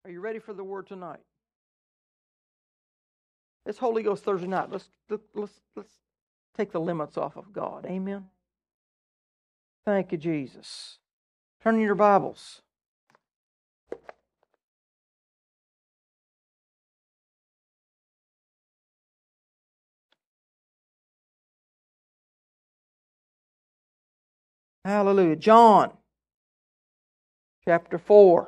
Are you ready for the Word tonight? It's Holy Ghost Thursday night. Let's take the limits off of God. Amen. Thank you, Jesus. Turn in your Bibles. Hallelujah. John, chapter 4.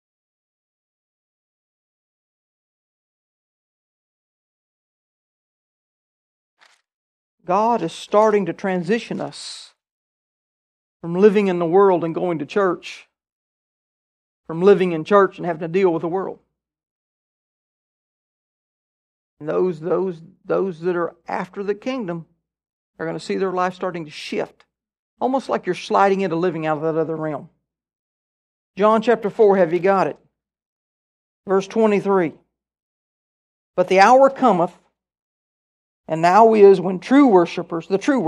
God is starting to transition us from living in the world and going to church, from living in church and having to deal with the world. And those that are after the kingdom are going to see their life starting to shift. Almost like you're sliding into living out of that other realm. John chapter 4, have you got it? Verse 23. But the hour cometh, and now is when the true worshippers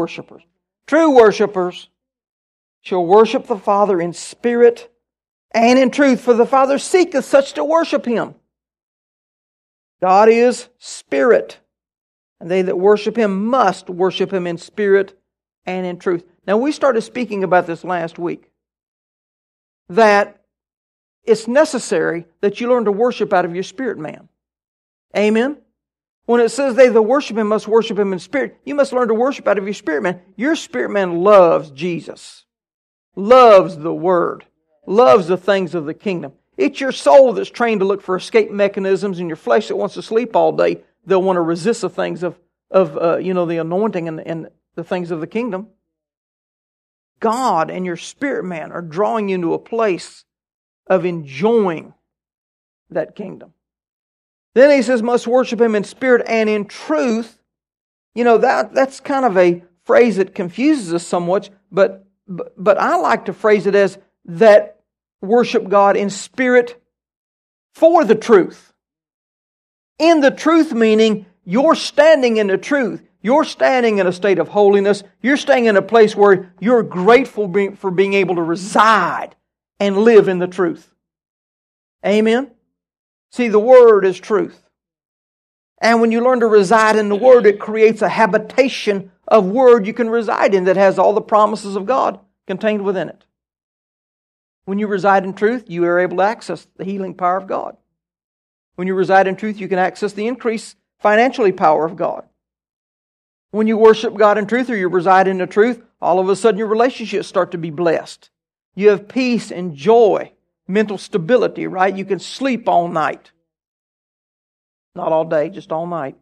shall worship the Father in spirit and in truth, for the Father seeketh such to worship Him. God is spirit, and they that worship Him must worship Him in spirit and in truth. Now, we started speaking about this last week, that it's necessary that you learn to worship out of your spirit man. Amen? When it says they that worship Him must worship Him in spirit, you must learn to worship out of your spirit man. Your spirit man loves Jesus, loves the Word, loves the things of the kingdom. It's your soul that's trained to look for escape mechanisms, and your flesh that wants to sleep all day. They'll want to resist the things of the anointing and the things of the kingdom. God and your spirit man are drawing you into a place of enjoying that kingdom. Then he says, must worship Him in spirit and in truth. You know, that's kind of a phrase that confuses us somewhat, but I like to phrase it as that worship God in spirit for the truth. In the truth meaning you're standing in the truth. You're standing in a state of holiness. You're staying in a place where you're grateful for being able to reside and live in the truth. Amen? See, the Word is truth. And when you learn to reside in the Word, it creates a habitation of Word you can reside in that has all the promises of God contained within it. When you reside in truth, you are able to access the healing power of God. When you reside in truth, you can access the increased financially power of God. When you worship God in truth or you reside in the truth, all of a sudden your relationships start to be blessed. You have peace and joy, mental stability, right? You can sleep all night. Not all day, just all night.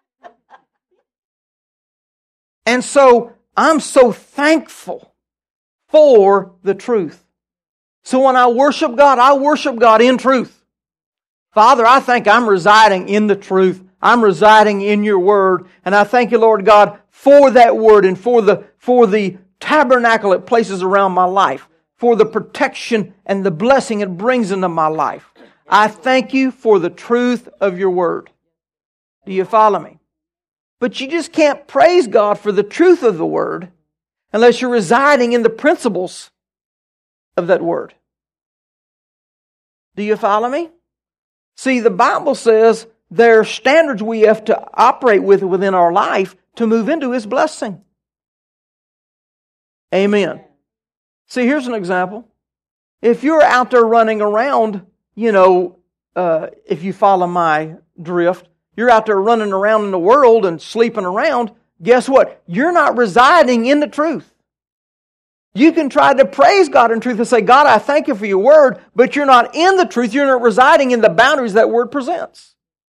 And so, I'm so thankful for the truth. So when I worship God in truth. Father, I think I'm residing in the truth. I'm residing in your Word. And I thank you, Lord God, for that Word and for the tabernacle it places around my life, for the protection and the blessing it brings into my life. I thank you for the truth of your Word. Do you follow me? But you just can't praise God for the truth of the Word unless you're residing in the principles of that Word. Do you follow me? See, the Bible says there are standards we have to operate with within our life to move into His blessing. Amen. See, here's an example. If you're out there running around, if you follow my drift, you're out there running around in the world and sleeping around, guess what? You're not residing in the truth. You can try to praise God in truth and say, God, I thank you for your Word, but you're not in the truth. You're not residing in the boundaries that Word presents.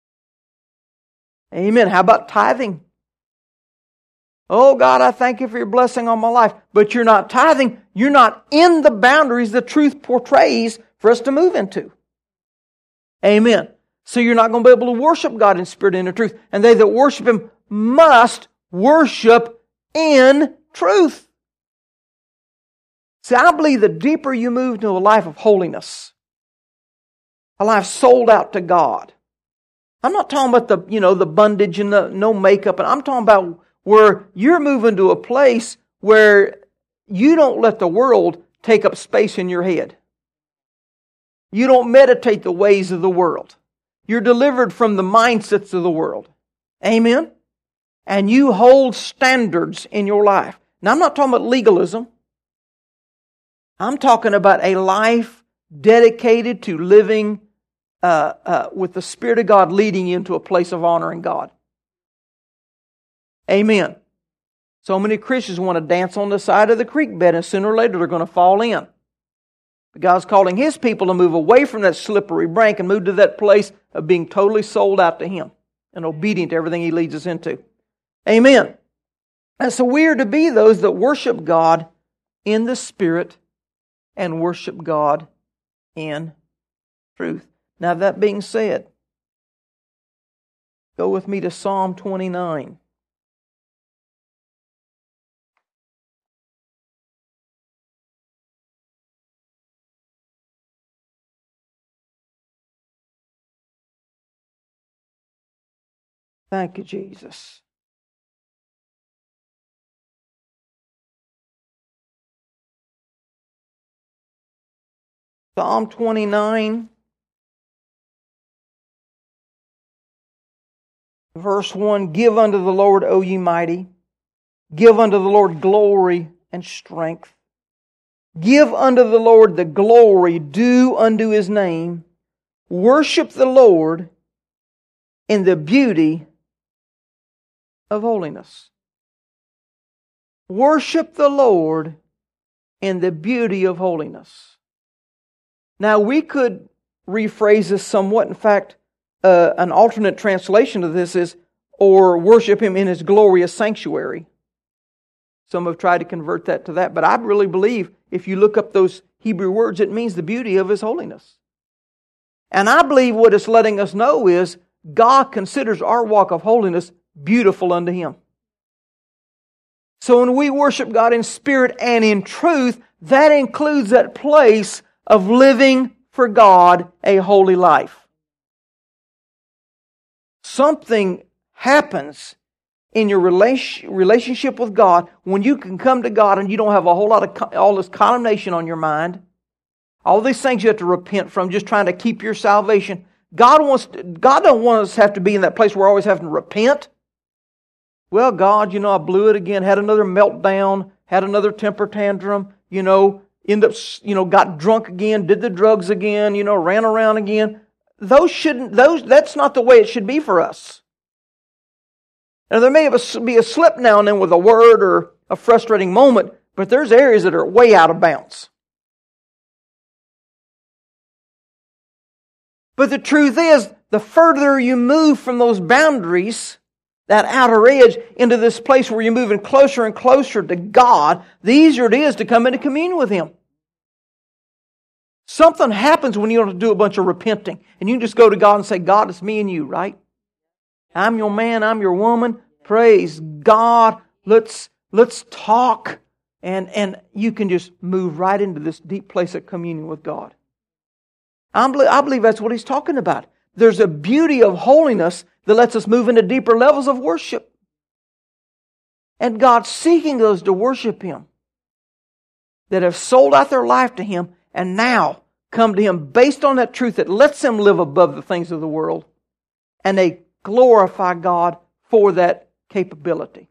Amen. How about tithing? Oh, God, I thank you for your blessing on my life, but you're not tithing. You're not in the boundaries the truth portrays for us to move into. Amen. So you're not going to be able to worship God in spirit and in truth. And they that worship Him must worship in truth. See, I believe the deeper you move into a life of holiness, a life sold out to God. I'm not talking about the bondage and the no makeup, and I'm talking about where you're moving to a place where you don't let the world take up space in your head. You don't meditate the ways of the world. You're delivered from the mindsets of the world. Amen? And you hold standards in your life. Now, I'm not talking about legalism. I'm talking about a life dedicated to living with the Spirit of God leading you into a place of honoring God. Amen. So many Christians want to dance on the side of the creek bed, and sooner or later they're going to fall in. But God's calling His people to move away from that slippery brink and move to that place of being totally sold out to Him and obedient to everything He leads us into. Amen. And so we are to be those that worship God in the Spirit and worship God in truth. Now, that being said, go with me to Psalm 29. Thank you, Jesus. Psalm 29, verse 1, Give unto the Lord, O ye mighty, give unto the Lord glory and strength. Give unto the Lord the glory due unto His name. Worship the Lord in the beauty of holiness. Worship the Lord in the beauty of holiness. Now, we could rephrase this somewhat. In fact, an alternate translation of this is, or worship Him in His glorious sanctuary. Some have tried to convert that to that, but I really believe if you look up those Hebrew words, it means the beauty of His holiness. And I believe what it's letting us know is God considers our walk of holiness beautiful unto Him. So when we worship God in spirit and in truth, that includes that place of living for God a holy life. Something happens in your relationship with God when you can come to God and you don't have a whole lot of all this condemnation on your mind. All these things you have to repent from, just trying to keep your salvation. God don't want us to have to be in that place where we're always having to repent. Well, God, I blew it again, had another meltdown, had another temper tantrum, end up, got drunk again, did the drugs again, ran around again. That's not the way it should be for us. Now, there may be a slip now and then with a word or a frustrating moment, but there's areas that are way out of bounds. But the truth is, the further you move from those boundaries, that outer edge, into this place where you're moving closer and closer to God, the easier it is to come into communion with Him. Something happens when you don't do a bunch of repenting. And you can just go to God and say, God, it's me and you, right? I'm your man, I'm your woman. Praise God. Let's talk. And you can just move right into this deep place of communion with God. I believe that's what He's talking about. There's a beauty of holiness that lets us move into deeper levels of worship. And God's seeking those to worship Him, that have sold out their life to Him and now come to Him based on that truth that lets them live above the things of the world. And they glorify God for that capability.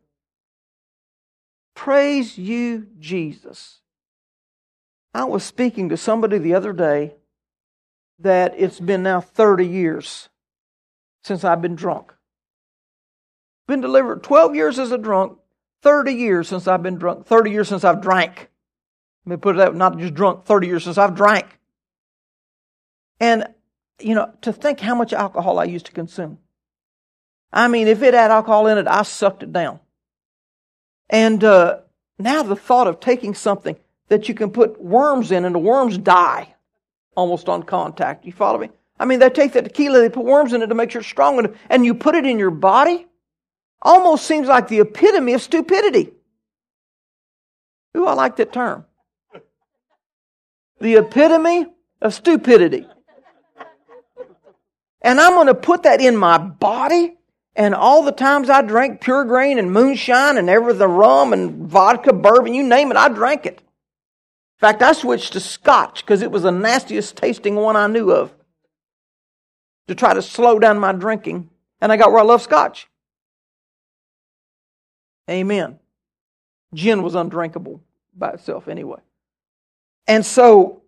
Praise you, Jesus. I was speaking to somebody the other day that it's been now 30 years since I've been drunk. Been delivered 12 years as a drunk, 30 years since I've been drunk, 30 years since I've drank. Let me put it that way, not just drunk, 30 years since I've drank. And, to think how much alcohol I used to consume. I mean, if it had alcohol in it, I sucked it down. And now the thought of taking something that you can put worms in and the worms die almost on contact. You follow me? I mean, they take that tequila, they put worms in it to make sure it's strong, and you put it in your body. Almost seems like the epitome of stupidity. Ooh, I like that term. The epitome of stupidity. And I'm going to put that in my body, and all the times I drank Pure Grain and moonshine and the rum and vodka, bourbon, you name it, I drank it. In fact, I switched to scotch because it was the nastiest tasting one I knew of to try to slow down my drinking. And I got where I love scotch. Amen. Gin was undrinkable by itself anyway. And so,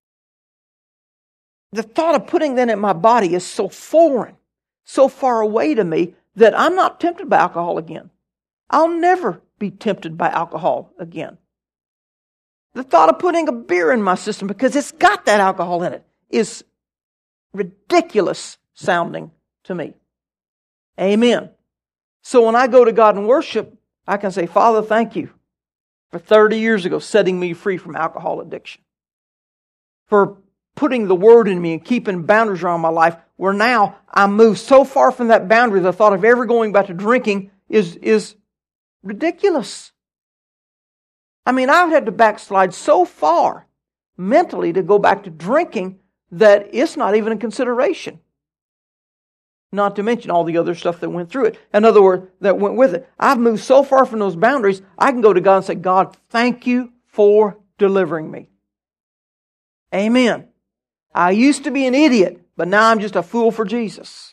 the thought of putting that in my body is so foreign, so far away to me, that I'm not tempted by alcohol again. I'll never be tempted by alcohol again. The thought of putting a beer in my system, because it's got that alcohol in it, is ridiculous sounding to me. Amen. So when I go to God and worship, I can say, Father, thank you for 30 years ago setting me free from alcohol addiction. For putting the Word in me and keeping boundaries around my life, where now I move so far from that boundary, the thought of ever going back to drinking is ridiculous. I mean, I've had to backslide so far mentally to go back to drinking that it's not even a consideration. Not to mention all the other stuff that went through it. In other words, that went with it. I've moved so far from those boundaries, I can go to God and say, God, thank you for delivering me. Amen. I used to be an idiot, but now I'm just a fool for Jesus.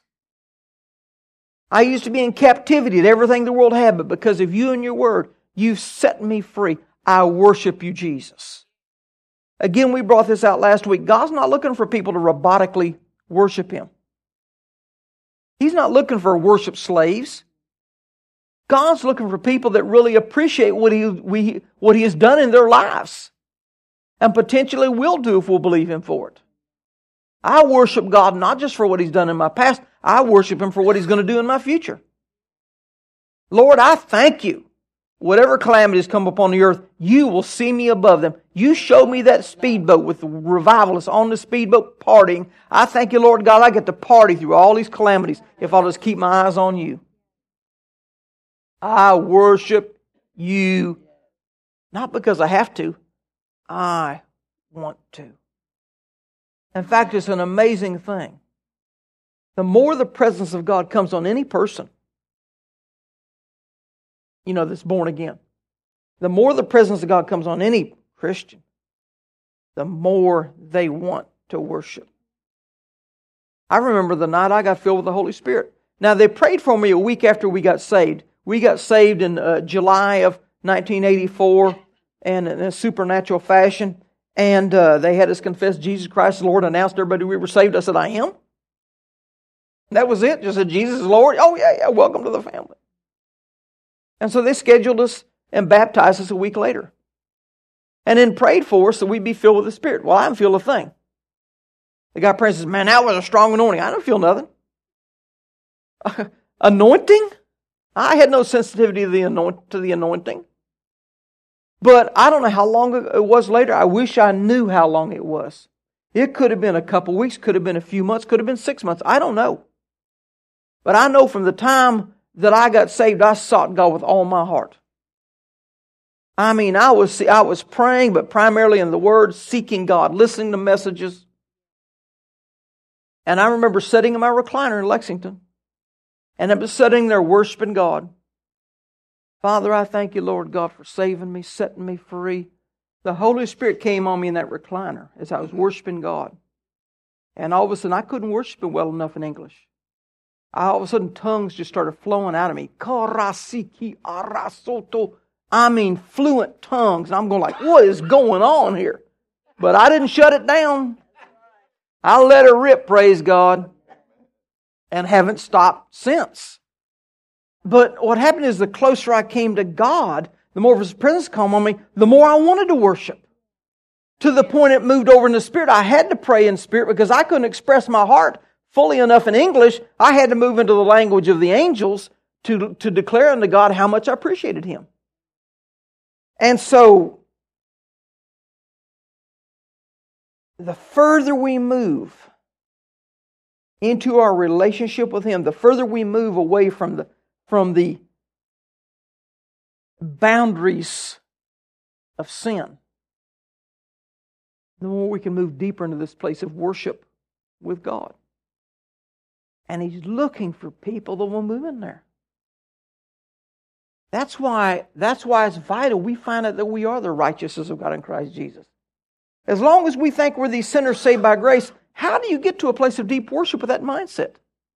I used to be in captivity to everything the world had, but because of you and your Word, you've set me free. I worship you, Jesus. Again, we brought this out last week. God's not looking for people to robotically worship Him. He's not looking for worship slaves. God's looking for people that really appreciate what He has done in their lives, and potentially will do if we'll believe Him for it. I worship God not just for what He's done in my past, I worship Him for what He's going to do in my future. Lord, I thank you. Whatever calamities come upon the earth, you will see me above them. You showed me that speedboat with the revivalists on the speedboat partying. I thank you, Lord God, I get to party through all these calamities if I'll just keep my eyes on you. I worship you, not because I have to, I want to. In fact, it's an amazing thing. The more the presence of God comes on any person, that's born again, the more the presence of God comes on any Christian, the more they want to worship. I remember the night I got filled with the Holy Spirit. Now, they prayed for me a week after we got saved. We got saved in July of 1984 and in a supernatural fashion. And they had us confess Jesus Christ the Lord, announced to everybody we were saved. I said, I am. That was it. Just said, Jesus is Lord. Oh, yeah, welcome to the family. And so they scheduled us and baptized us a week later. And then prayed for us that we'd be filled with the Spirit. Well, I didn't feel a thing. The guy praying says, man, that was a strong anointing. I didn't feel nothing. Anointing? I had no sensitivity to the anointing. But I don't know how long it was later. I wish I knew how long it was. It could have been a couple weeks, could have been a few months, could have been 6 months. I don't know. But I know from the time that I got saved, I sought God with all my heart. I mean, I was praying, but primarily in the Word, seeking God, listening to messages. And I remember sitting in my recliner in Lexington, and I was sitting there worshiping God. Father, I thank you, Lord God, for saving me, setting me free. The Holy Spirit came on me in that recliner as I was worshiping God. And all of a sudden, I couldn't worship Him well enough in English. All of a sudden, tongues just started flowing out of me. I mean, fluent tongues. And I'm going like, what is going on here? But I didn't shut it down. I let it rip, praise God. And haven't stopped since. But what happened is the closer I came to God, the more of His presence came on me, the more I wanted to worship. To the point it moved over in the Spirit. I had to pray in Spirit because I couldn't express my heart fully enough in English. I had to move into the language of the angels to declare unto God how much I appreciated Him. And so, the further we move into our relationship with Him, the further we move away from the boundaries of sin, the more we can move deeper into this place of worship with God. And He's looking for people that will move in there. That's why it's vital we find out that we are the righteousness of God in Christ Jesus. As long as we think we're these sinners saved by grace, how do you get to a place of deep worship with that mindset?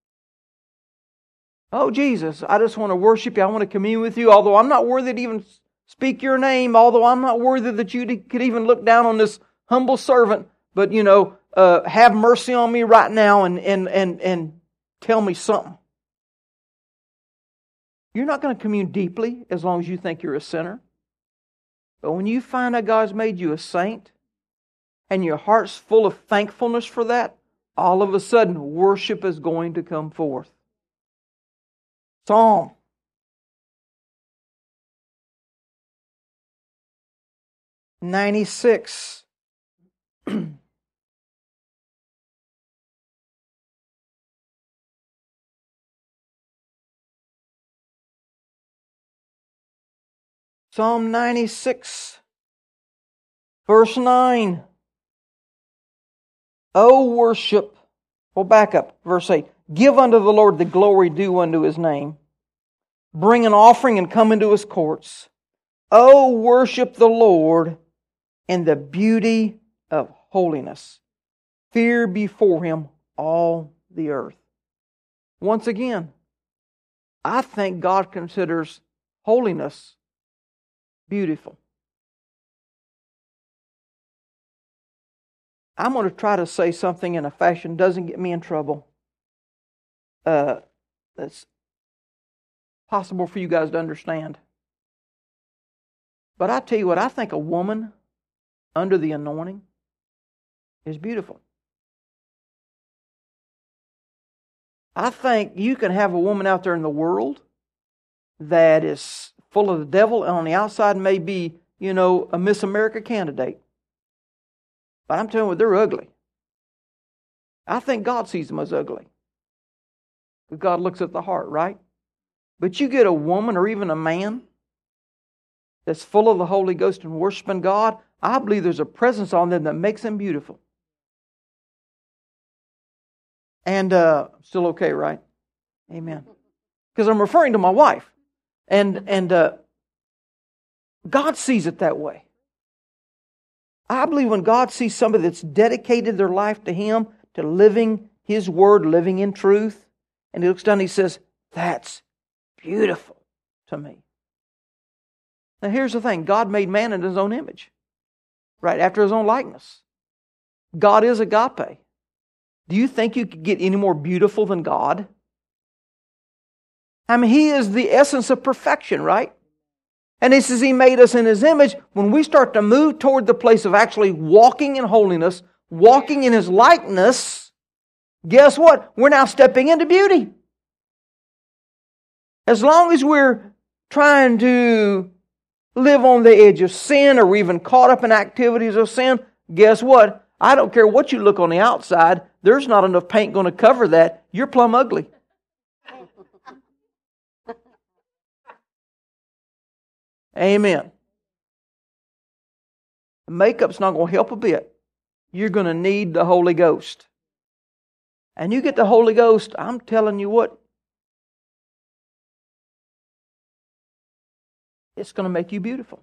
Oh, Jesus, I just want to worship you. I want to commune with you, although I'm not worthy to even speak your name, although I'm not worthy that you could even look down on this humble servant. But, have mercy on me right now and tell me something. You're not going to commune deeply as long as you think you're a sinner. But when you find out God's made you a saint, and your heart's full of thankfulness for that, all of a sudden worship is going to come forth. Psalm 96. Psalm 96, verse 9. O worship, well, back up, verse 8. Give unto the Lord the glory due unto His name. Bring an offering and come into His courts. O worship the Lord in the beauty of holiness. Fear before Him all the earth. Once again, I think God considers holiness beautiful. I'm going to try to say something in a fashion that doesn't get me in trouble. That's possible for you guys to understand. But I tell you what, I think a woman under the anointing is beautiful. I think you can have a woman out there in the world that is full of the devil and on the outside may be, a Miss America candidate. But I'm telling you, they're ugly. I think God sees them as ugly. But God looks at the heart, right? But you get a woman or even a man that's full of the Holy Ghost and worshiping God, I believe there's a presence on them that makes them beautiful. And still okay, right? Amen. Because I'm referring to my wife. And God sees it that way. I believe when God sees somebody that's dedicated their life to Him, to living His Word, living in truth, and He looks down and He says, that's beautiful to me. Now here's the thing. God made man in His own image. Right? After His own likeness. God is agape. Do you think you could get any more beautiful than God? I mean, He is the essence of perfection, right? And He says He made us in His image. When we start to move toward the place of actually walking in holiness, walking in His likeness, guess what? We're now stepping into beauty. As long as we're trying to live on the edge of sin or even caught up in activities of sin, guess what? I don't care what you look on the outside, there's not enough paint going to cover that. You're plumb ugly. Amen. Makeup's not going to help a bit. You're going to need the Holy Ghost. And you get the Holy Ghost, I'm telling you what, it's going to make you beautiful.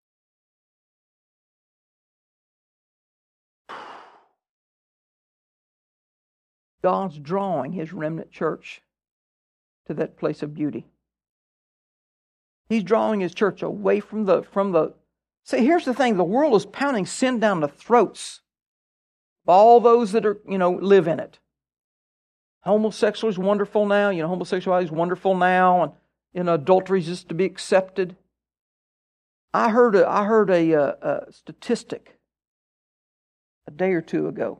God's drawing His remnant church to that place of beauty. He's drawing His church away from the. See, here's the thing: the world is pounding sin down the throats of all those that are live in it. Homosexual is wonderful now. Homosexuality is wonderful now, and adultery is just to be accepted. I heard a statistic a day or two ago.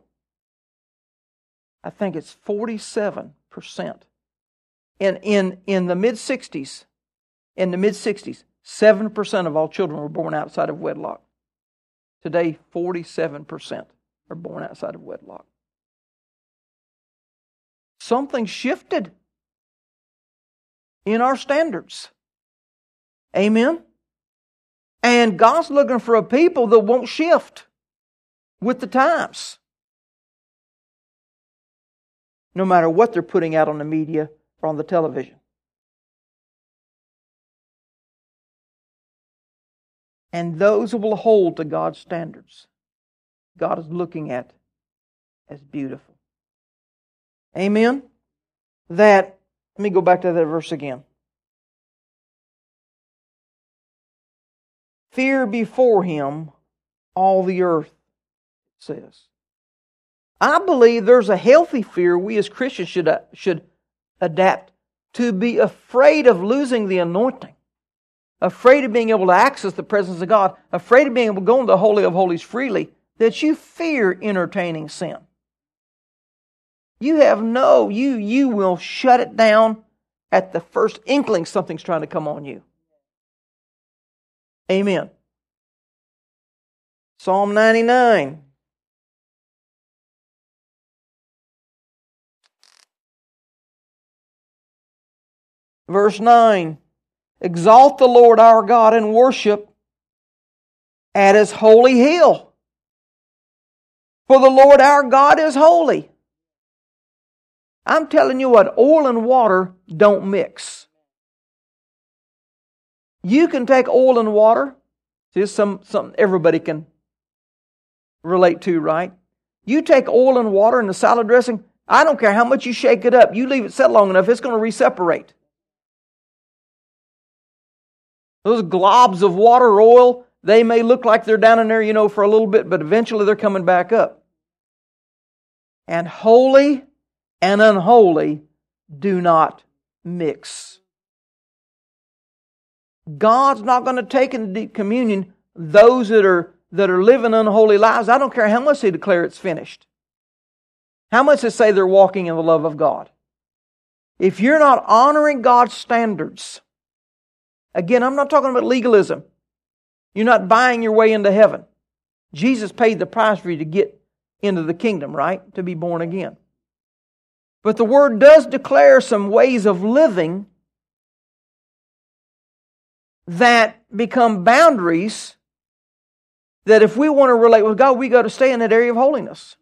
I think it's 47%. In the mid-60s. In the mid-60s, 7% of all children were born outside of wedlock. Today, 47% are born outside of wedlock. Something shifted in our standards. Amen? And God's looking for a people that won't shift with the times. No matter what they're putting out on the media or on the television. And those who will hold to God's standards God is looking at as beautiful. Amen? Let me go back to that verse again. Fear before Him all the earth, it says. I believe there's a healthy fear we as Christians should adapt to, be afraid of losing the anointing, afraid of being able to access the presence of God, afraid of being able to go into the Holy of Holies freely, that you fear entertaining sin. You will shut it down at the first inkling something's trying to come on you. Amen. Psalm 99. Verse 9. Exalt the Lord our God and worship at His holy hill. For the Lord our God is holy. I'm telling you what, oil and water don't mix. You can take oil and water. This is something everybody can relate to, right? You take oil and water in the salad dressing, I don't care how much you shake it up. You leave it set long enough, it's going to reseparate. Those globs of water or oil, they may look like they're down in there, for a little bit, but eventually they're coming back up. And holy and unholy do not mix. God's not going to take into deep communion those that are living unholy lives. I don't care how much they declare it's finished. How much they say they're walking in the love of God. If you're not honoring God's standards, again, I'm not talking about legalism. You're not buying your way into heaven. Jesus paid the price for you to get into the kingdom, right? To be born again. But the Word does declare some ways of living that become boundaries that if we want to relate with God, we got to stay in that area of holiness.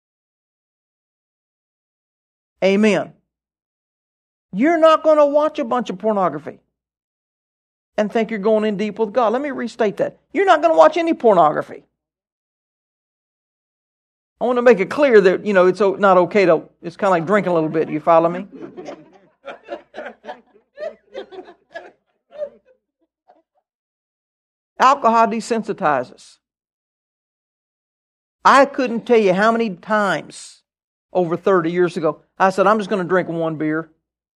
Amen. You're not going to watch a bunch of pornography and think you're going in deep with God. Let me restate that. You're not going to watch any pornography. I want to make it clear that, it's not okay to, it's kind of like drinking a little bit. You follow me? Alcohol desensitizes. I couldn't tell you how many times over 30 years ago I said, I'm just going to drink one beer.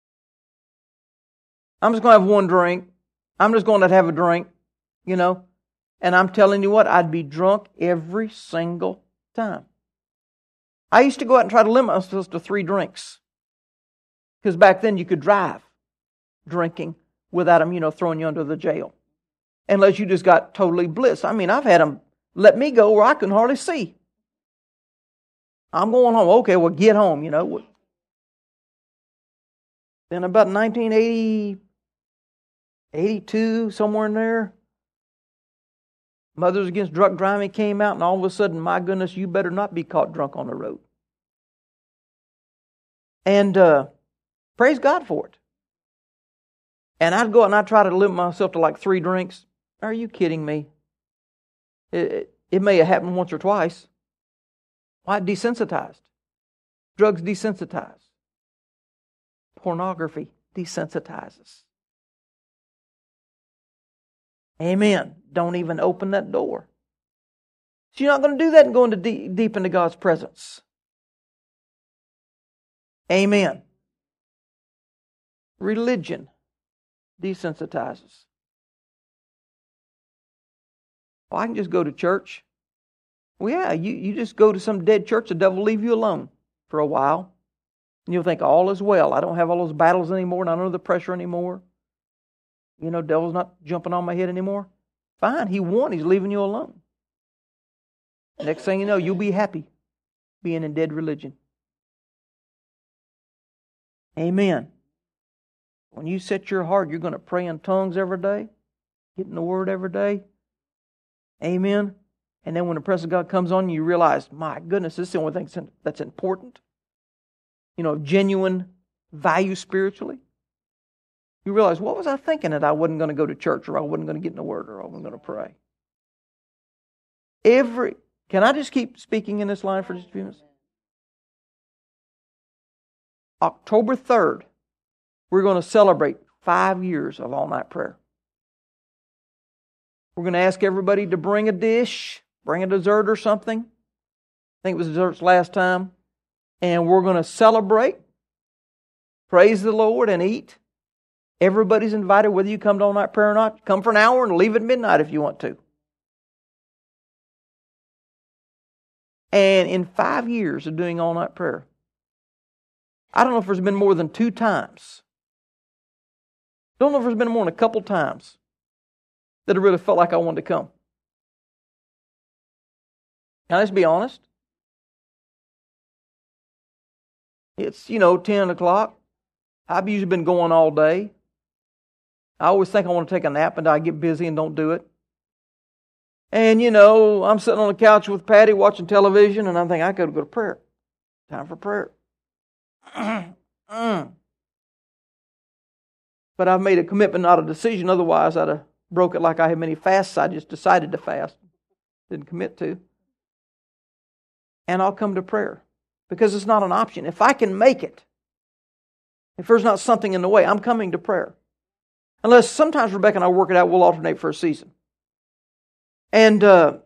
I'm just going to have one drink. I'm just going to have a drink, And I'm telling you what, I'd be drunk every single time. I used to go out and try to limit myself to 3 drinks. Because back then you could drive drinking without them, throwing you under the jail. Unless you just got totally blissed. I mean, I've had them let me go where I couldn't hardly see. I'm going home. Okay, well, get home, Then about 1980, 82, somewhere in there, Mothers Against Drunk Driving came out, and all of a sudden, my goodness, you better not be caught drunk on the road. And praise God for it. And I'd go out and I'd try to limit myself to like 3 drinks. Are you kidding me? It may have happened once or twice. Why? Desensitized. Drugs desensitize. Pornography desensitizes. Amen. Don't even open that door. So you're not going to do that and go into deep into God's presence. Amen. Religion desensitizes. Well, I can just go to church. Well, yeah, you just go to some dead church, the devil will leave you alone for a while. And you'll think all is well. I don't have all those battles anymore, not under the pressure anymore. Devil's not jumping on my head anymore. Fine, he won. He's leaving you alone. Next thing you know, you'll be happy being in dead religion. Amen. When you set your heart, you're going to pray in tongues every day, get in the Word every day. Amen. And then when the presence of God comes on you, realize, my goodness, this is the only thing that's important. Genuine value spiritually. You realize, what was I thinking that I wasn't going to go to church, or I wasn't going to get in the Word, or I wasn't going to pray? Can I just keep speaking in this line for just a few minutes? October 3rd, we're going to celebrate 5 years of all-night prayer. We're going to ask everybody to bring a dish, bring a dessert or something. I think it was desserts last time. And we're going to celebrate, praise the Lord, and eat. Everybody's invited, whether you come to all-night prayer or not. Come for an hour and leave at midnight if you want to. And in 5 years of doing all-night prayer, I don't know if there's been more than 2 times. Don't know if there's been more than a couple times that I really felt like I wanted to come. Can I just be honest? It's, 10 o'clock. I've usually been going all day. I always think I want to take a nap and I get busy and don't do it. And, I'm sitting on the couch with Patty watching television and I'm thinking, I could go to prayer. Time for prayer. But I've made a commitment, not a decision. Otherwise, I'd have broke it like I had many fasts I just decided to fast. Didn't commit to. And I'll come to prayer. Because it's not an option. If I can make it, if there's not something in the way, I'm coming to prayer. Unless sometimes Rebecca and I work it out, we'll alternate for a season. And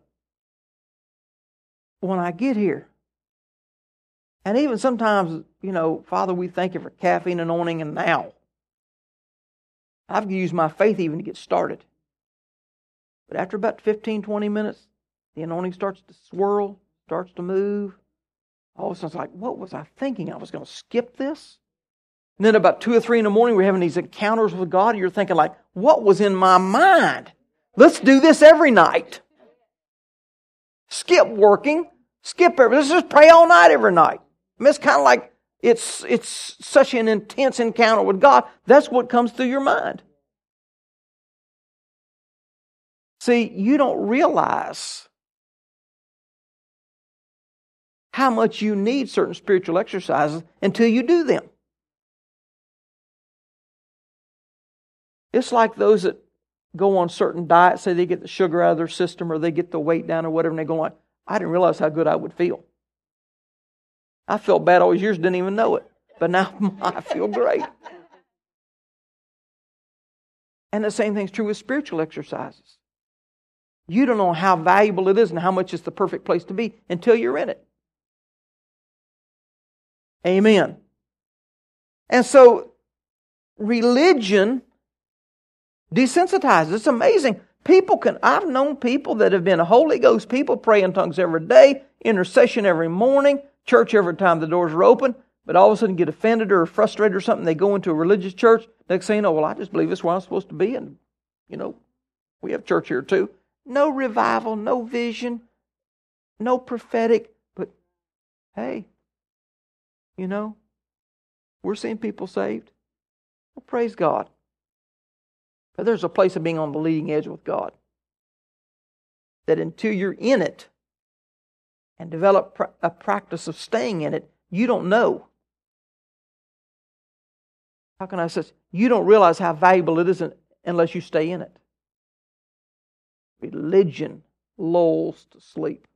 when I get here, and even sometimes, Father, we thank you for caffeine anointing and now. I've used my faith even to get started. But after about 15, 20 minutes, the anointing starts to swirl, starts to move. All of a sudden, it's like, what was I thinking? I was going to skip this? And then about 2 or 3 in the morning, we're having these encounters with God. And you're thinking like, what was in my mind? Let's do this every night. Skip working. Skip everything. Let's just pray all night every night. I mean, it's kind of like it's such an intense encounter with God. That's what comes through your mind. See, you don't realize how much you need certain spiritual exercises until you do them. It's like those that go on certain diets, say they get the sugar out of their system or they get the weight down or whatever, and they go like, I didn't realize how good I would feel. I felt bad all these years, didn't even know it. But now I feel great. And the same thing's true with spiritual exercises. You don't know how valuable it is and how much it's the perfect place to be until you're in it. Amen. And so, religion desensitizes. It's amazing. I've known people that have been Holy Ghost people, pray in tongues every day, intercession every morning, church every time the doors are open, but all of a sudden get offended or frustrated or something. They go into a religious church. Next thing you know, well, I just believe it's where I'm supposed to be, and, we have church here too. No revival, no vision, no prophetic, but hey, we're seeing people saved. Well, praise God. But there's a place of being on the leading edge with God. That until you're in it and develop a practice of staying in it, you don't know. How can I say this? You don't realize how valuable it is unless you stay in it. Religion lulls to sleep.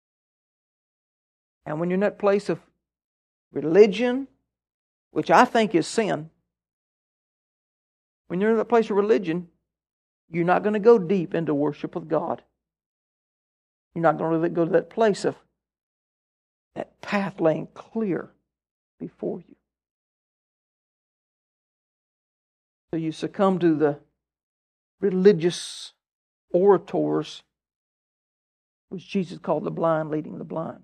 And when you're in that place of religion, which I think is sin, when you're in that place of religion, you're not going to go deep into worship with God. You're not going to go to that place of that path laying clear before you. So you succumb to the religious orators, which Jesus called the blind leading the blind.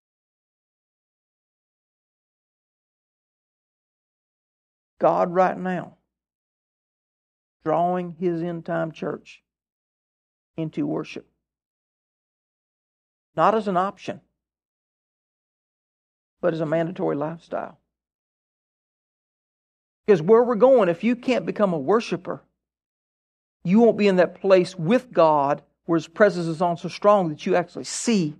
God right now, drawing His end-time church into worship. Not as an option, but as a mandatory lifestyle. Because where we're going, if you can't become a worshiper, you won't be in that place with God where His presence is on so strong that you actually see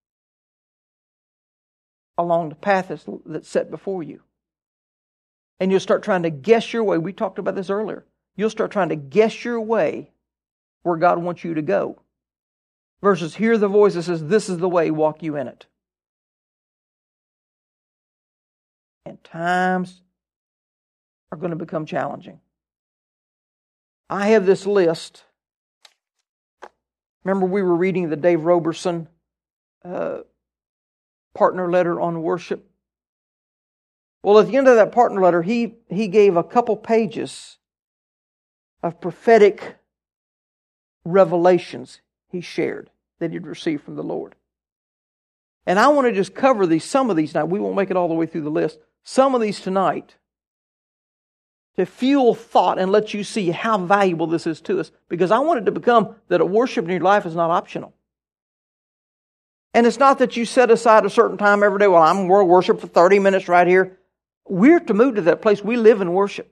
along the path that's set before you. And you'll start trying to guess your way. We talked about this earlier. You'll start trying to guess your way where God wants you to go versus hear the voice that says, this is the way, walk you in it. And times are going to become challenging. I have this list. Remember we were reading the Dave Roberson partner letter on worship? Well, at the end of that partner letter, he gave a couple pages of prophetic revelations he shared that he'd received from the Lord. And I want to just cover some of these tonight. We won't make it all the way through the list. Some of these tonight to fuel thought and let you see how valuable this is to us. Because I want it to become that a worship in your life is not optional. And it's not that you set aside a certain time every day. Well, I'm going to worship for 30 minutes right here. We're to move to that place. We live in worship.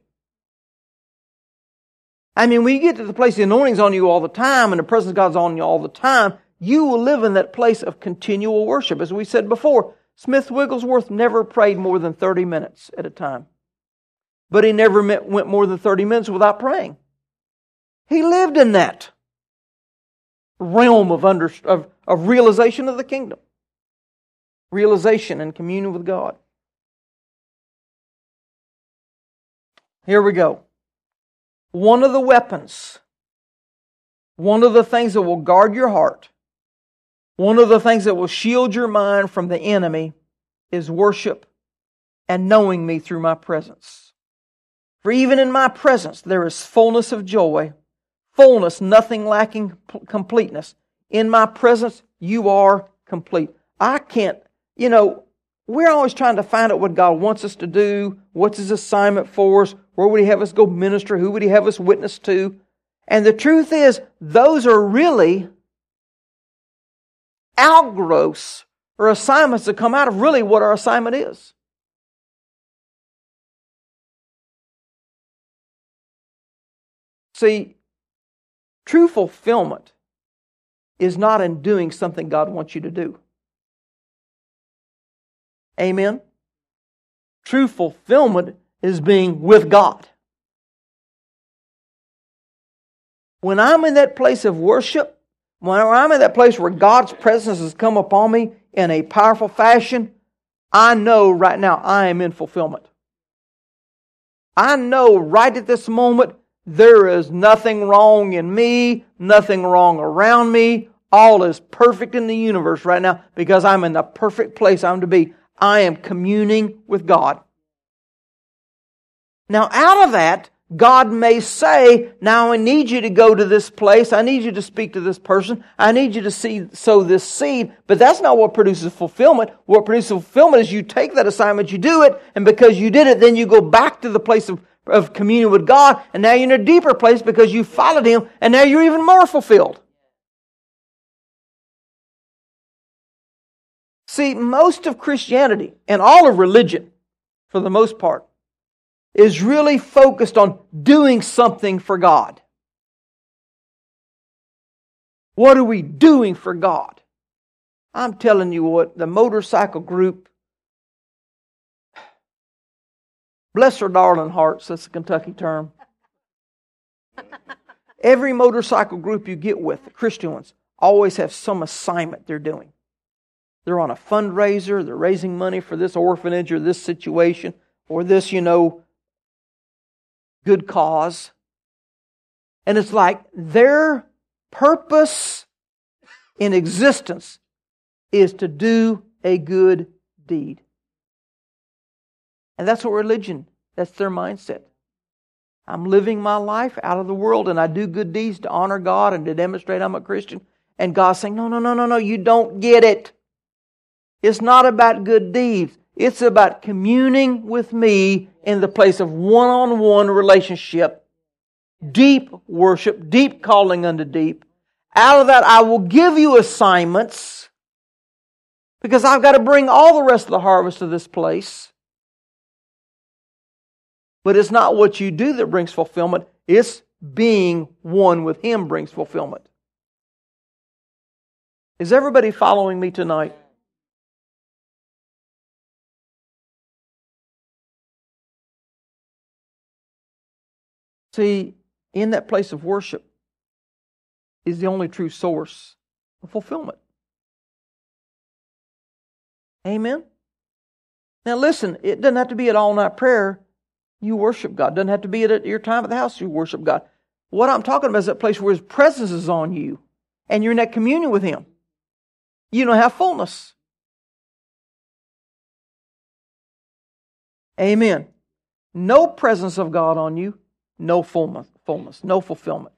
I mean, when you get to the place the anointing's on you all the time and the presence of God's on you all the time, you will live in that place of continual worship. As we said before, Smith Wigglesworth never prayed more than 30 minutes at a time. But he never went more than 30 minutes without praying. He lived in that realm of realization of the kingdom. Realization and communion with God. Here we go. One of the weapons, one of the things that will guard your heart, one of the things that will shield your mind from the enemy is worship and knowing me through my presence. For even in my presence there is fullness of joy, fullness, nothing lacking, completeness. In my presence you are complete. I can't, we're always trying to find out what God wants us to do, what's His assignment for us, where would He have us go minister, who would He have us witness to. And the truth is, those are really outgrowths or assignments that come out of really what our assignment is. See, true fulfillment is not in doing something God wants you to do. Amen? True fulfillment is being with God. When I'm in that place of worship, when I'm in that place where God's presence has come upon me in a powerful fashion, I know right now I am in fulfillment. I know right at this moment there is nothing wrong in me, nothing wrong around me. All is perfect in the universe right now because I'm in the perfect place I'm to be. I am communing with God. Now out of that, God may say, now I need you to go to this place. I need you to speak to this person. I need you to sow this seed. But that's not what produces fulfillment. What produces fulfillment is you take that assignment, you do it, and because you did it, then you go back to the place of communion with God, and now you're in a deeper place because you followed Him, and now you're even more fulfilled. See, most of Christianity and all of religion, for the most part, is really focused on doing something for God. What are we doing for God? I'm telling you what, the motorcycle group, bless their darling hearts, that's a Kentucky term. Every motorcycle group you get with, the Christian ones, always have some assignment they're doing. They're on a fundraiser, they're raising money for this orphanage or this situation or this, good cause. And it's like their purpose in existence is to do a good deed. And that's what religion, that's their mindset. I'm living my life out of the world and I do good deeds to honor God and to demonstrate I'm a Christian. And God's saying, no, you don't get it. It's not about good deeds. It's about communing with me in the place of one-on-one relationship, deep worship, deep calling unto deep. Out of that, I will give you assignments because I've got to bring all the rest of the harvest to this place. But it's not what you do that brings fulfillment. It's being one with Him brings fulfillment. Is everybody following me tonight? See, in that place of worship is the only true source fulfillment. Amen? Now listen, it doesn't have to be an all-night prayer. You worship God. It doesn't have to be at your time at the house you worship God. What I'm talking about is that place where His presence is on you and you're in that communion with Him. You don't have fullness. Amen. No presence of God on you, no fullness, no fulfillment.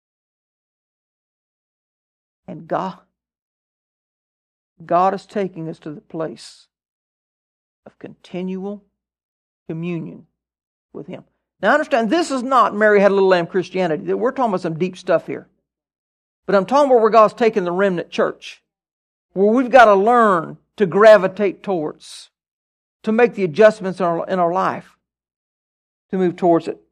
And God is taking us to the place of continual communion with Him. Now understand, this is not Mary Had a Little Lamb Christianity. We're talking about some deep stuff here. But I'm talking about where God's taking the remnant church, where we've got to learn to gravitate towards, to make the adjustments in our life, to move towards it.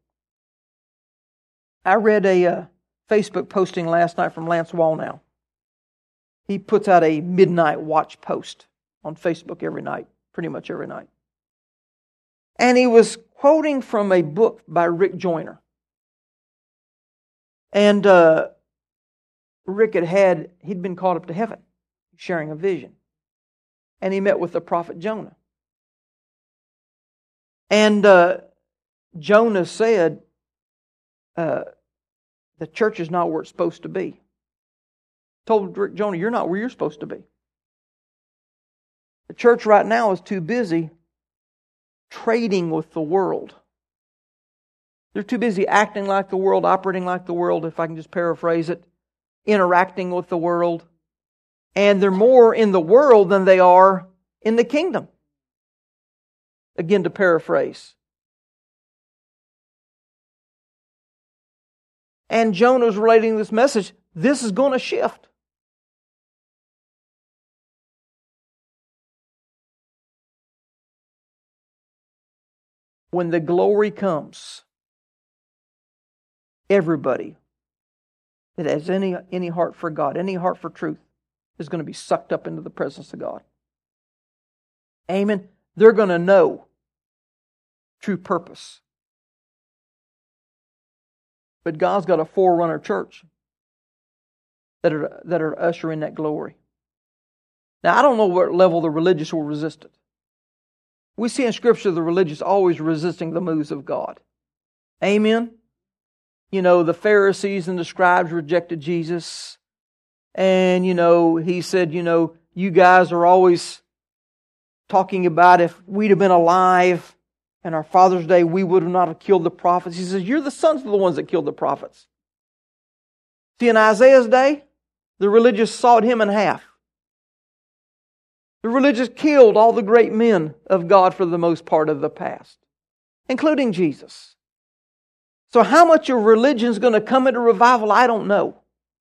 I read a Facebook posting last night from Lance Wallnau. He puts out a midnight watch post on Facebook every night, pretty much every night. And he was quoting from a book by Rick Joyner. And Rick he'd been caught up to heaven, sharing a vision. And he met with the prophet Jonah. And Jonah said, the church is not where it's supposed to be. Told Rick Jonah, you're not where you're supposed to be. The church right now is too busy trading with the world. They're too busy acting like the world, operating like the world, if I can just paraphrase it, interacting with the world. And they're more in the world than they are in the kingdom. Again, to paraphrase. And Jonah's relating this message. This is going to shift. When the glory comes, everybody that has any heart for God, any heart for truth, is going to be sucked up into the presence of God. Amen. They're going to know true purpose. But God's got a forerunner church that are ushering that glory. Now, I don't know what level the religious will resist it. We see in Scripture the religious always resisting the moves of God. Amen? You know, the Pharisees and the scribes rejected Jesus. And, He said, you guys are always talking about if we'd have been alive in our Father's day, we would have not have killed the prophets. He says, you're the sons of the ones that killed the prophets. See, in Isaiah's day, the religious sawed him in half. The religious killed all the great men of God for the most part of the past, including Jesus. So how much of religion is going to come into revival, I don't know.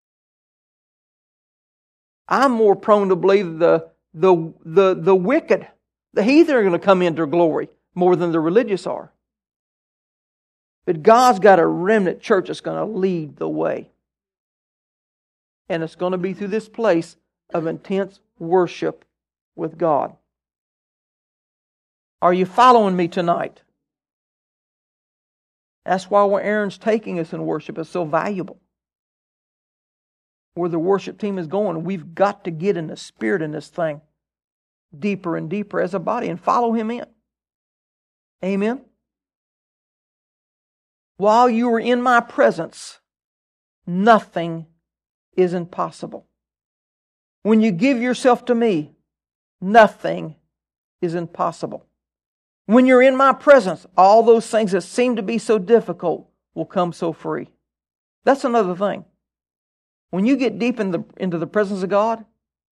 I'm more prone to believe the wicked, the heathen are going to come into glory more than the religious are. But God's got a remnant church that's going to lead the way. And it's going to be through this place of intense worship with God. Are you following me tonight? That's why where Aaron's taking us in worship is so valuable. Where the worship team is going, we've got to get in the spirit in this thing deeper and deeper as a body and follow Him in. Amen? While you are in my presence, nothing is impossible. When you give yourself to me, nothing is impossible. When you're in my presence, all those things that seem to be so difficult will come so free. That's another thing. When you get deep into the presence of God,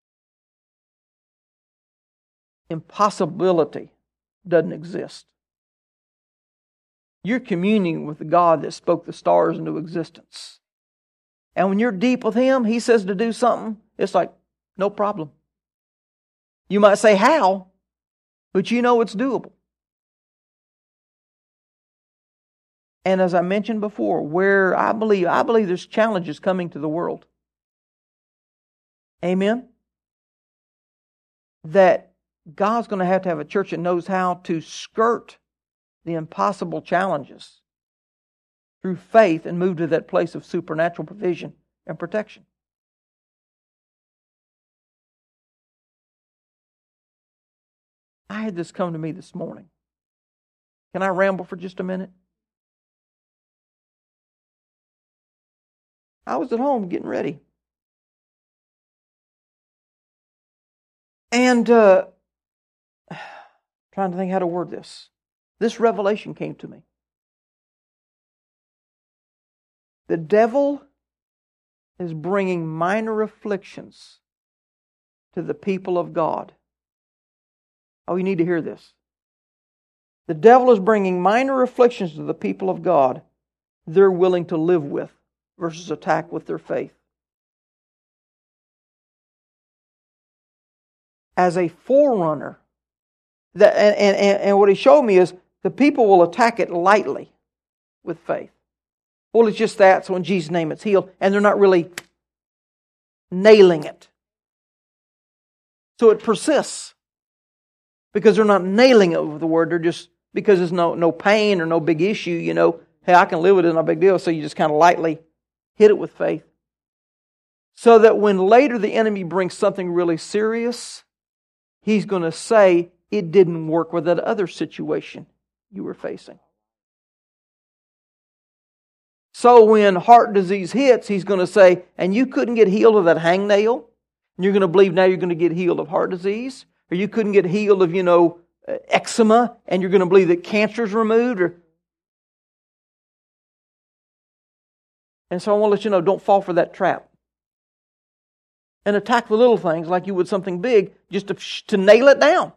impossibility doesn't exist. You're communing with the God that spoke the stars into existence. And when you're deep with Him, He says to do something, it's like, no problem. You might say, how? But you know it's doable. And as I mentioned before, where I believe there's challenges coming to the world. Amen? That God's going to have a church that knows how to skirt the impossible challenges through faith and move to that place of supernatural provision and protection. I had this come to me this morning. Can I ramble for just a minute? I was at home getting ready. And trying to think how to word this. This revelation came to me. The devil is bringing minor afflictions to the people of God. Oh, you need to hear this. The devil is bringing minor afflictions to the people of God they're willing to live with versus attack with their faith. As a forerunner, and what he showed me is the people will attack it lightly with faith. Well, it's just that, so in Jesus' name it's healed, and they're not really nailing it. So it persists because they're not nailing it with the word. They're just, because there's no pain or no big issue, hey, I can live with it, no big deal, so you just kind of lightly hit it with faith. So that when later the enemy brings something really serious, he's going to say, it didn't work with that other situation you were facing. So when heart disease hits, he's going to say, and you couldn't get healed of that hangnail, and you're going to believe now you're going to get healed of heart disease, or you couldn't get healed of, eczema, and you're going to believe that cancer's removed. And so I want to let you know, don't fall for that trap. And attack the little things like you would something big, just to nail it down.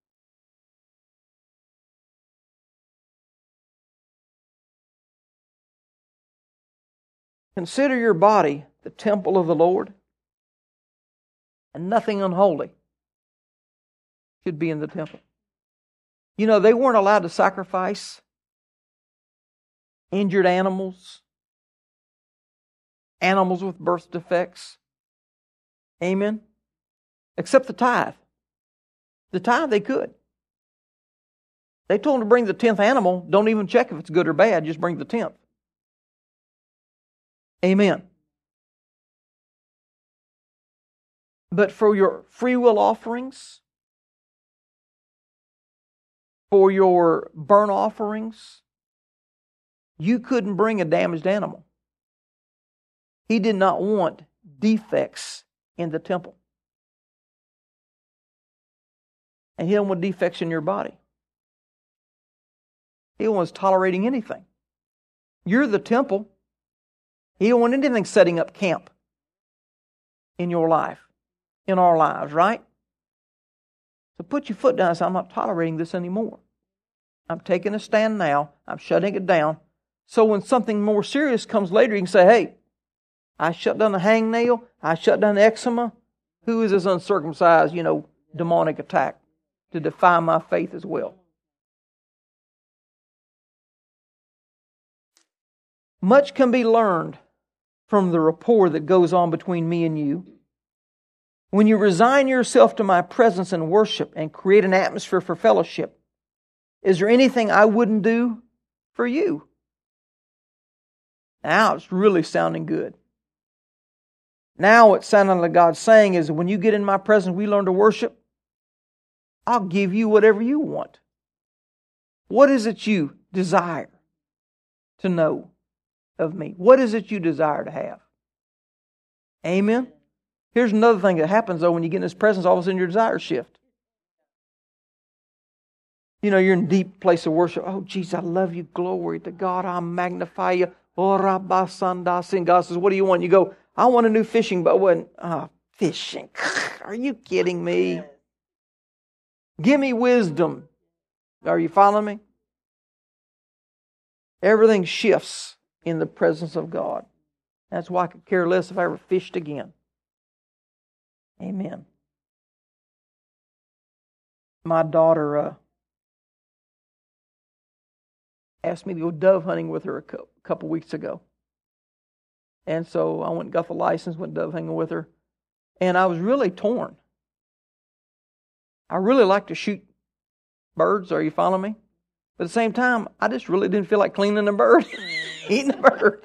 Consider your body the temple of the Lord, and nothing unholy should be in the temple. They weren't allowed to sacrifice injured animals with birth defects. Amen? Except the tithe. The tithe they could. They told them to bring the 10th animal. Don't even check if it's good or bad. Just bring the 10th. Amen. But for your free will offerings, for your burnt offerings, you couldn't bring a damaged animal. He did not want defects in the temple. And He didn't want defects in your body. He was tolerating anything. You're the temple. He don't want anything setting up camp in your life, in our lives, right? So put your foot down and say, I'm not tolerating this anymore. I'm taking a stand now. I'm shutting it down. So when something more serious comes later, you can say, hey, I shut down the hangnail. I shut down the eczema. Who is this uncircumcised, demonic attack to defy my faith as well? Much can be learned from the rapport that goes on between me and you. When you resign yourself to my presence and worship and create an atmosphere for fellowship, is there anything I wouldn't do for you? Now it's really sounding good. Now what's sounding like God's saying is, when you get in my presence, we learn to worship, I'll give you whatever you want. What is it you desire to know of me? What is it you desire to have? Amen? Here's another thing that happens, though, when you get in His presence, all of a sudden your desires shift. You're in a deep place of worship. Oh, Jesus, I love you. Glory to God. I magnify you. Oh, Rabasandasi. And God says, what do you want? You go, I want a new fishing boat. Fishing. Are you kidding me? Give me wisdom. Are you following me? Everything shifts in the presence of God. That's why I could care less if I ever fished again. Amen. My daughter asked me to go dove hunting with her a couple weeks ago. And so I went and got the license, went dove hunting with her. And I was really torn. I really like to shoot birds. Are you following me? But at the same time, I just really didn't feel like cleaning a bird, eating a bird.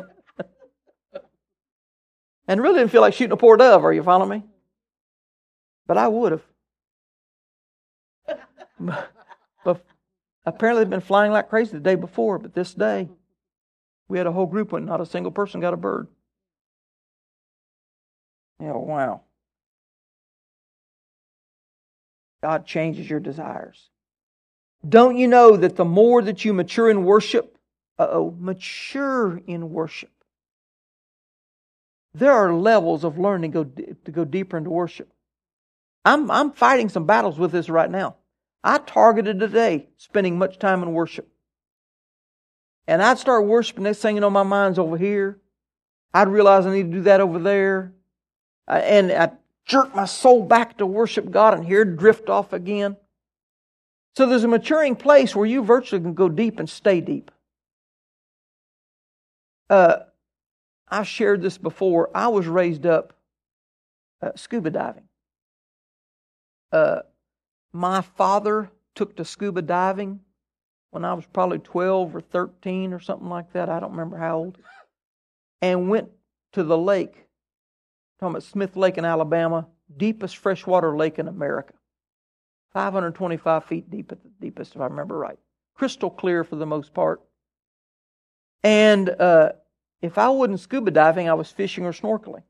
And really didn't feel like shooting a poor dove. Are you following me? But I would have. But apparently they've been flying like crazy the day before, but this day, we had a whole group when not a single person got a bird. Yeah, wow. God changes your desires. Don't you know that the more that you mature in worship, mature in worship, there are levels of learning to go deeper into worship. I'm fighting some battles with this right now. I targeted today spending much time in worship. And I'd start worshiping, next thing you know, my mind's over here. I'd realize I need to do that over there. And I'd jerk my soul back to worship God, and here drift off again. So there's a maturing place where you virtually can go deep and stay deep. I've shared this before. I was raised up scuba diving. My father took to scuba diving when I was probably 12 or 13 or something like that. I don't remember how old. And went to the lake, talking about Smith Lake in Alabama, deepest freshwater lake in America. 525 feet deep at the deepest, if I remember right. Crystal clear for the most part. And if I wasn't scuba diving, I was fishing or snorkeling.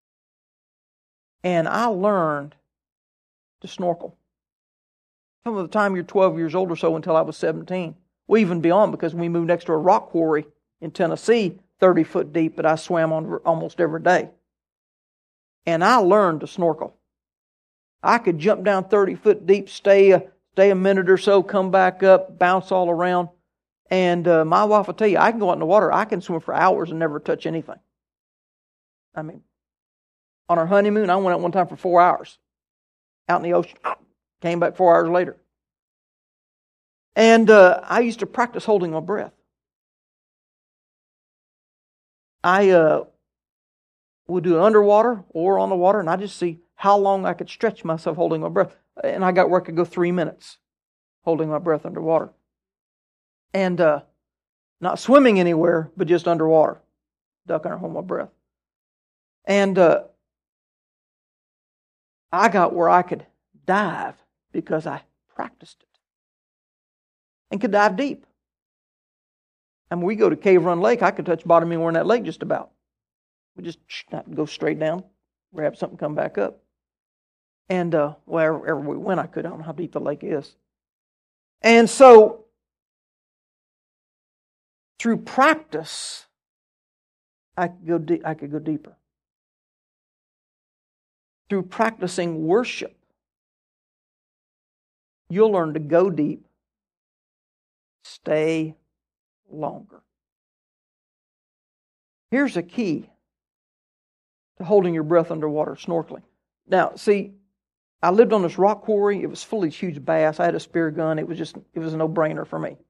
And I learned to snorkel. From the time you're 12 years old or so until I was 17. Well, even beyond, because we moved next to a rock quarry in Tennessee, 30 foot deep, but I swam on almost every day. And I learned to snorkel. I could jump down 30 foot deep, stay a minute or so, come back up, bounce all around. And my wife will tell you, I can go out in the water, I can swim for hours and never touch anything. I mean, on our honeymoon, I went out one time for 4 hours. Out in the ocean. Came back 4 hours later. And I used to practice holding my breath. I would do it underwater or on the water, and I just see how long I could stretch myself holding my breath. And I got where I could go 3 minutes holding my breath underwater. And not swimming anywhere, but just underwater. Duck under, hold my breath. And I got where I could dive because I practiced it. And could dive deep. And when we go to Cave Run Lake, I could touch bottom anywhere in that lake just about. We just go straight down, grab something, come back up. And wherever we went, I could. I don't know how deep the lake is. And so, through practice, I could go deeper. Through practicing worship, you'll learn to go deep, stay longer. Here's a key to holding your breath underwater, snorkeling. Now, see, I lived on this rock quarry. It was full of huge bass. I had a spear gun. It was a no-brainer for me.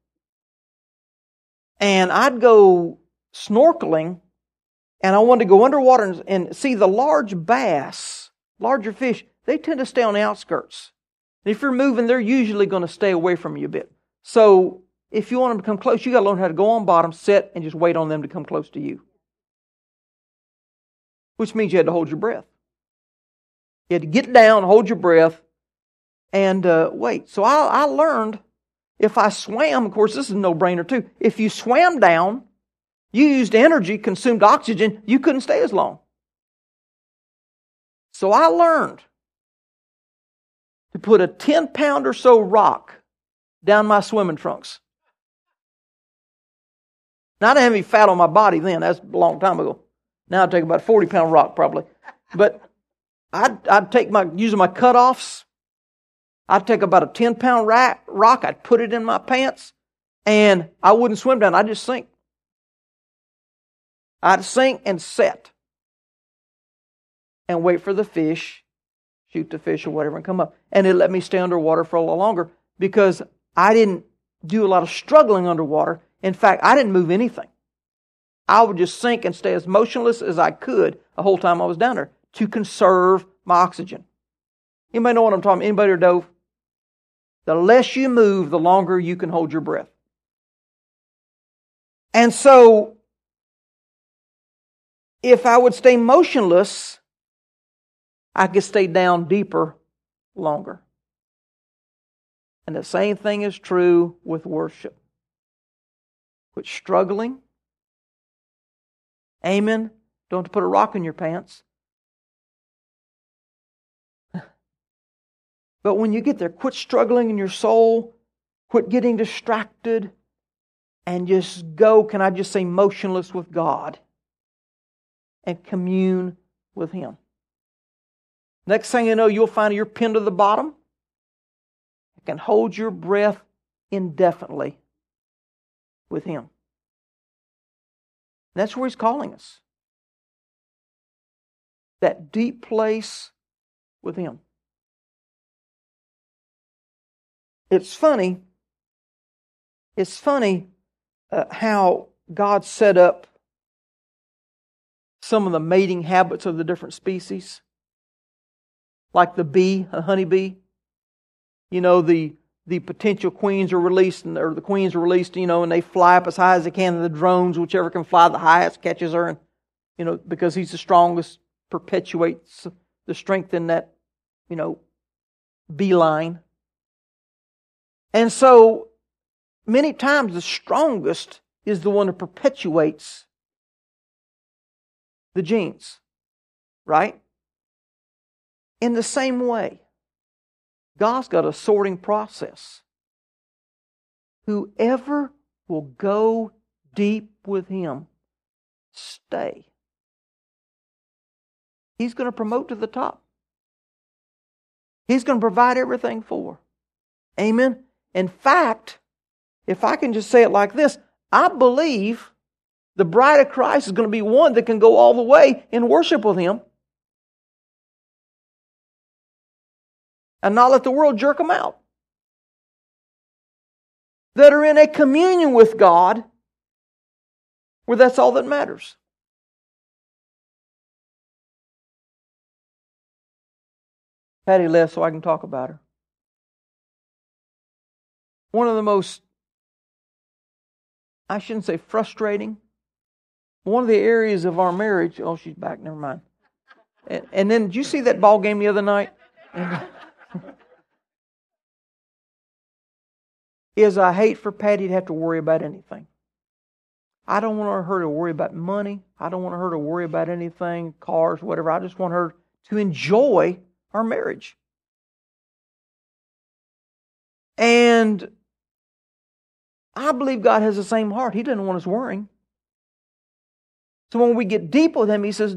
And I'd go snorkeling, and I wanted to go underwater and see the large bass, larger fish. They tend to stay on the outskirts. And if you're moving, they're usually going to stay away from you a bit. So if you want them to come close, you got to learn how to go on bottom, sit, and just wait on them to come close to you. Which means you had to hold your breath. You had to get down, hold your breath, and wait. So I learned if I swam, of course, this is a no-brainer too. If you swam down, you used energy, consumed oxygen, you couldn't stay as long. So I learned to put a 10-pound or so rock down my swimming trunks. Now, I didn't have any fat on my body then. That's a long time ago. Now I'd take about a 40-pound rock probably. But I'd take using my cutoffs, I'd take about a 10-pound rock, I'd put it in my pants, and I wouldn't swim down. I'd just sink. I'd sink and set. And wait for the fish, shoot the fish or whatever, and come up. And it let me stay underwater for a little longer because I didn't do a lot of struggling underwater. In fact, I didn't move anything. I would just sink and stay as motionless as I could the whole time I was down there to conserve my oxygen. Anybody know what I'm talking about? Anybody or dove? The less you move, the longer you can hold your breath. And so, if I would stay motionless, I could stay down deeper longer. And the same thing is true with worship. Quit struggling. Amen. Don't have to put a rock in your pants. But when you get there, quit struggling in your soul. Quit getting distracted. And just go, can I just say, motionless with God. And commune with Him. Next thing you know, you'll find you're pinned to the bottom. You can hold your breath indefinitely with Him. That's where He's calling us. That deep place with Him. It's funny how God set up some of the mating habits of the different species. Like the bee, a honeybee. You know, the potential queens are released, or the queens are released, and they fly up as high as they can, and the drones, whichever can fly the highest, catches her, and, because he's the strongest, perpetuates the strength in that, beeline. And so, many times the strongest is the one that perpetuates the genes. Right? In the same way, God's got a sorting process. Whoever will go deep with Him, stay. He's going to promote to the top. He's going to provide everything for. Amen? In fact, if I can just say it like this, I believe the bride of Christ is going to be one that can go all the way in worship with Him. And not let the world jerk them out. That are in a communion with God where that's all that matters. Patty left so I can talk about her. One of the most, I shouldn't say frustrating, one of the areas of our marriage, oh, she's back, never mind. And then, did you see that ball game the other night? Is I hate for Patty to have to worry about anything. I don't want her to worry about money. I don't want her to worry about anything, cars, whatever. I just want her to enjoy our marriage. And I believe God has the same heart. He doesn't want us worrying. So when we get deep with Him, He says,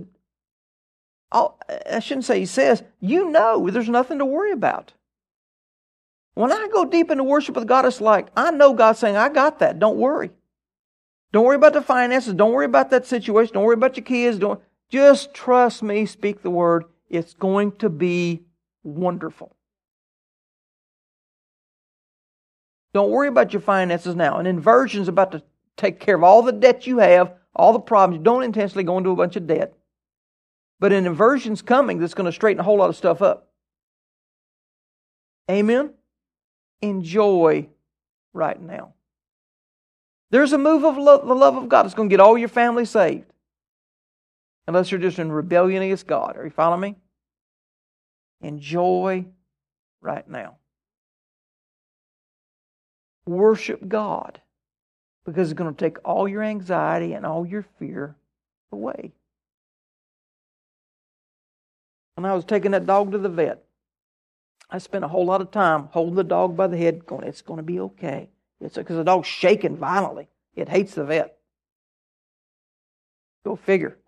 I shouldn't say He says, there's nothing to worry about. When I go deep into worship with God, it's like, I know God's saying, I got that. Don't worry. Don't worry about the finances. Don't worry about that situation. Don't worry about your kids. Just trust me. Speak the word. It's going to be wonderful. Don't worry about your finances now. An inversion's about to take care of all the debt you have, all the problems. Don't intentionally go into a bunch of debt. But an inversion's coming that's going to straighten a whole lot of stuff up. Amen? Enjoy right now. There's a move of the love of God that's going to get all your family saved. Unless you're just in rebellion against God. Are you following me? Enjoy right now. Worship God. Because it's going to take all your anxiety and all your fear away. When I was taking that dog to the vet, I spent a whole lot of time holding the dog by the head, going, it's going to be okay. It's because the dog's shaking violently. It hates the vet. Go figure.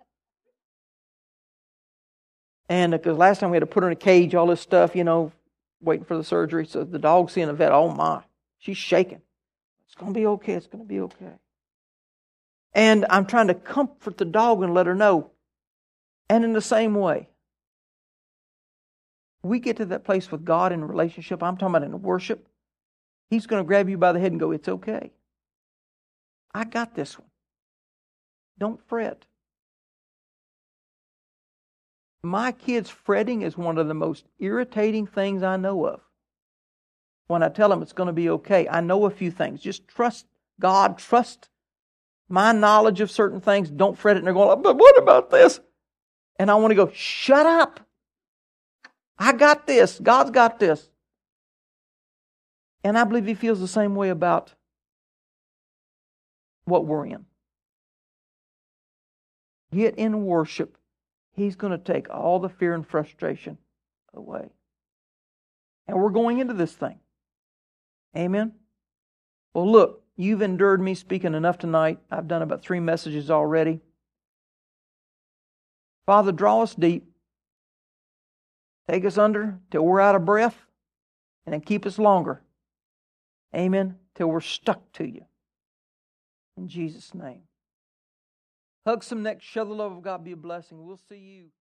And because last time we had to put her in a cage, all this stuff, waiting for the surgery. So the dog's seeing the vet, oh my, she's shaking. It's going to be okay. It's going to be okay. And I'm trying to comfort the dog and let her know. And in the same way, we get to that place with God in a relationship, I'm talking about in worship, He's going to grab you by the head and go, it's okay. I got this one. Don't fret. My kids fretting is one of the most irritating things I know of. When I tell them it's going to be okay, I know a few things. Just trust God, trust my knowledge of certain things. Don't fret it. And they're going, but what about this? And I want to go, shut up. I got this. God's got this. And I believe He feels the same way about what we're in. Get in worship. He's going to take all the fear and frustration away. And we're going into this thing. Amen? Well, look, you've endured me speaking enough tonight. I've done about 3 messages already. Father, draw us deep. Take us under till we're out of breath, and then keep us longer. Amen? Till we're stuck to You. In Jesus' name. Hug some necks. Show the love of God. Be a blessing. We'll see you.